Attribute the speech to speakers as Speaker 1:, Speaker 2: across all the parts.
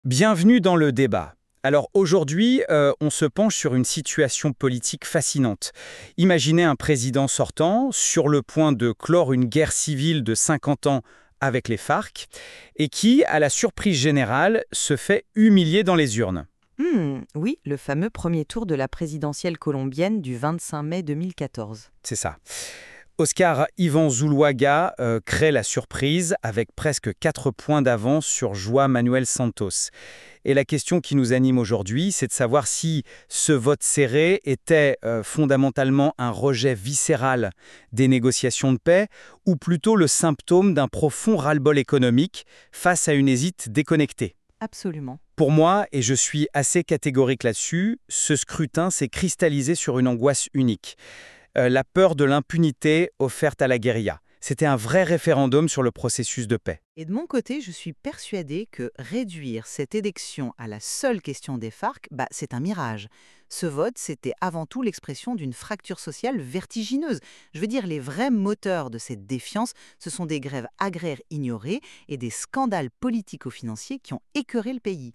Speaker 1: Bienvenue dans le débat. Alors aujourd'hui, on se penche sur une situation politique fascinante. Imaginez un président sortant sur le point de clore une guerre civile de 50 ans avec les FARC et qui, à la surprise générale, se fait humilier dans les urnes.
Speaker 2: Oui, le fameux premier tour de la présidentielle colombienne du 25 mai 2014.
Speaker 1: C'est ça. Oscar Ivan Zuluaga crée la surprise avec presque 4 points d'avance sur João Manuel Santos. Et la question qui nous anime aujourd'hui, c'est de savoir si ce vote serré était fondamentalement un rejet viscéral des négociations de paix ou plutôt le symptôme d'un profond ras-le-bol économique face à une hésite déconnectée.
Speaker 2: Absolument.
Speaker 1: Pour moi, et je suis assez catégorique là-dessus, ce scrutin s'est cristallisé sur une angoisse unique. La peur de l'impunité offerte à la guérilla. C'était un vrai référendum sur le processus de paix.
Speaker 2: Et de mon côté, je suis persuadée que réduire cette élection à la seule question des FARC, c'est un mirage. Ce vote, c'était avant tout l'expression d'une fracture sociale vertigineuse. Je veux dire, les vrais moteurs de cette défiance, ce sont des grèves agraires ignorées et des scandales politico-financiers qui ont écœuré le pays.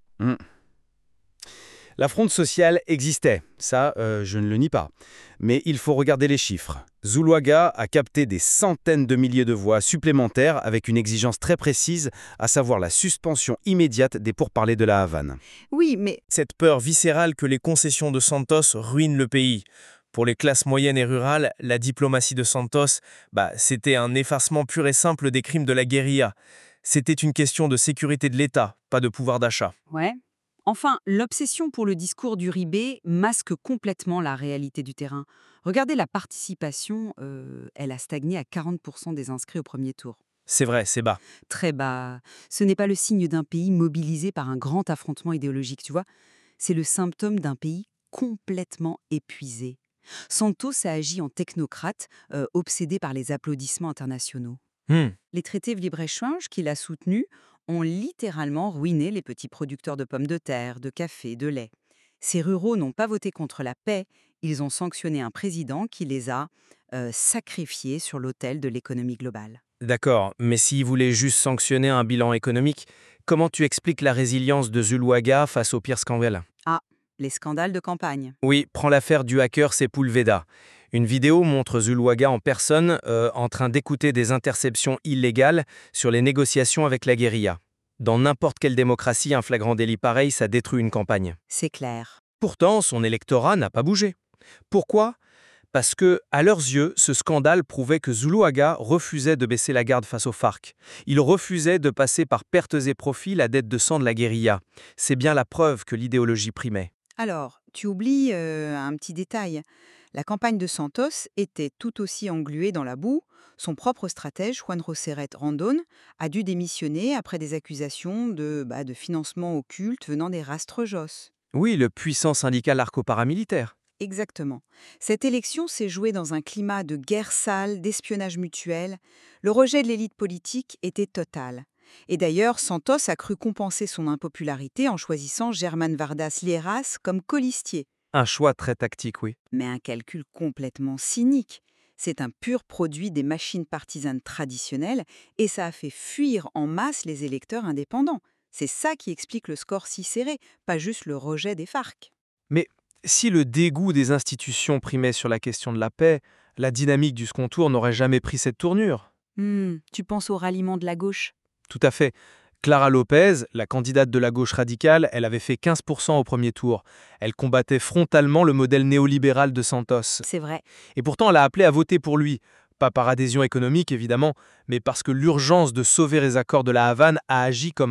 Speaker 1: La fronde sociale existait, ça, je ne le nie pas. Mais il faut regarder les chiffres. Zuluaga a capté des centaines de milliers de voix supplémentaires avec une exigence très précise, à savoir la suspension immédiate des pourparlers de la Havane.
Speaker 2: Oui, mais
Speaker 3: Cette peur viscérale que les concessions de Santos ruinent le pays. Pour les classes moyennes et rurales, la diplomatie de Santos, c'était un effacement pur et simple des crimes de la guérilla. C'était une question de sécurité de l'État, pas de pouvoir d'achat.
Speaker 4: Ouais. Enfin, l'obsession pour le discours d'Uribe masque complètement la réalité du terrain. Regardez la participation, elle a stagné à 40% des inscrits au premier tour.
Speaker 3: C'est vrai, c'est bas.
Speaker 4: Très bas. Ce n'est pas le signe d'un pays mobilisé par un grand affrontement idéologique, tu vois. C'est le symptôme d'un pays complètement épuisé. Santos a agi en technocrate, obsédé par les applaudissements internationaux. Les traités de libre-échange qu'il a soutenus ont littéralement ruiné les petits producteurs de pommes de terre, de café, de lait. Ces ruraux n'ont pas voté contre la paix, ils ont sanctionné un président qui les a sacrifiés sur l'autel de l'économie globale.
Speaker 3: D'accord, mais s'il voulait juste sanctionner un bilan économique, comment tu expliques la résilience de Zuluaga face au pire scandale?
Speaker 4: Ah, les scandales de campagne.
Speaker 3: Oui, prends l'affaire du hacker Sepulveda. Une vidéo montre Zuluaga en personne en train d'écouter des interceptions illégales sur les négociations avec la guérilla. Dans n'importe quelle démocratie, un flagrant délit pareil, ça détruit une campagne.
Speaker 4: C'est clair.
Speaker 3: Pourtant, son électorat n'a pas bougé. Pourquoi? Parce que, à leurs yeux, ce scandale prouvait que Zuluaga refusait de baisser la garde face aux FARC. Il refusait de passer par pertes et profits la dette de sang de la guérilla. C'est bien la preuve que l'idéologie primait.
Speaker 2: alors, tu oublies un petit détail. La campagne de Santos était tout aussi engluée dans la boue. Son propre stratège, Juan Roseret Rondon, a dû démissionner après des accusations de financement occulte venant des Rastrojos.
Speaker 3: Oui, le puissant syndicat narco-paramilitaire.
Speaker 2: Exactement. Cette élection s'est jouée dans un climat de guerre sale, d'espionnage mutuel. Le rejet de l'élite politique était total. Et d'ailleurs, Santos a cru compenser son impopularité en choisissant Germán Vardas Lleras comme colistier.
Speaker 3: Un choix très tactique, oui.
Speaker 2: Mais un calcul complètement cynique. C'est un pur produit des machines partisanes traditionnelles et ça a fait fuir en masse les électeurs indépendants. C'est ça qui explique le score si serré, pas juste le rejet des FARC.
Speaker 3: Mais si le dégoût des institutions primait sur la question de la paix, la dynamique du second tour n'aurait jamais pris cette tournure.
Speaker 2: Tu penses au ralliement de la gauche?
Speaker 3: Tout à fait. Clara Lopez, la candidate de la gauche radicale, elle avait fait 15% au premier tour. Elle combattait frontalement le modèle néolibéral de Santos.
Speaker 2: C'est vrai.
Speaker 3: Et pourtant, elle a appelé à voter pour lui. Pas par adhésion économique, évidemment, mais parce que l'urgence de sauver les accords de la Havane a agi comme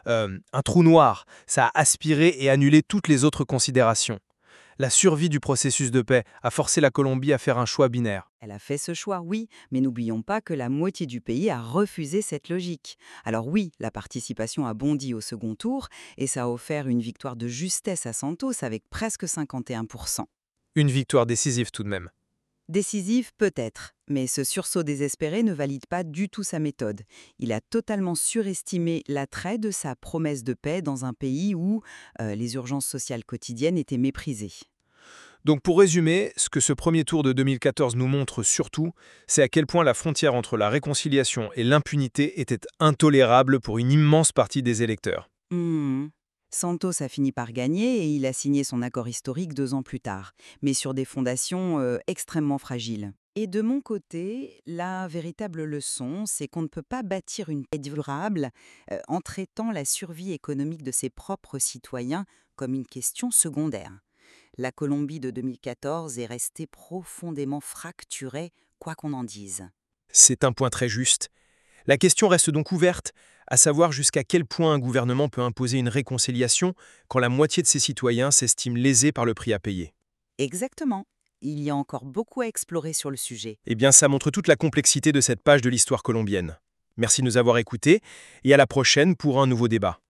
Speaker 3: un trou noir. Ça a aspiré et annulé toutes les autres considérations. La survie du processus de paix a forcé la Colombie à faire un choix binaire.
Speaker 2: Elle a fait ce choix, oui, mais n'oublions pas que la moitié du pays a refusé cette logique. Alors oui, la participation a bondi au second tour et ça a offert une victoire de justesse à Santos avec presque 51%.
Speaker 3: Une victoire décisive tout de même.
Speaker 2: Décisive peut-être, mais ce sursaut désespéré ne valide pas du tout sa méthode. Il a totalement surestimé l'attrait de sa promesse de paix dans un pays où les urgences sociales quotidiennes étaient méprisées.
Speaker 3: Donc pour résumer, ce que ce premier tour de 2014 nous montre surtout, c'est à quel point la frontière entre la réconciliation et l'impunité était intolérable pour une immense partie des électeurs.
Speaker 4: Santos a fini par gagner et il a signé son accord historique 2 ans plus tard, mais sur des fondations extrêmement fragiles. Et de mon côté, la véritable leçon, c'est qu'on ne peut pas bâtir une paix durable en traitant la survie économique de ses propres citoyens comme une question secondaire. La Colombie de 2014 est restée profondément fracturée, quoi qu'on en dise.
Speaker 3: C'est un point très juste. La question reste donc ouverte, à savoir jusqu'à quel point un gouvernement peut imposer une réconciliation quand la moitié de ses citoyens s'estiment lésés par le prix à payer.
Speaker 4: Exactement. Il y a encore beaucoup à explorer sur le sujet.
Speaker 3: Eh bien, ça montre toute la complexité de cette page de l'histoire colombienne. Merci de nous avoir écoutés et à la prochaine pour un nouveau débat.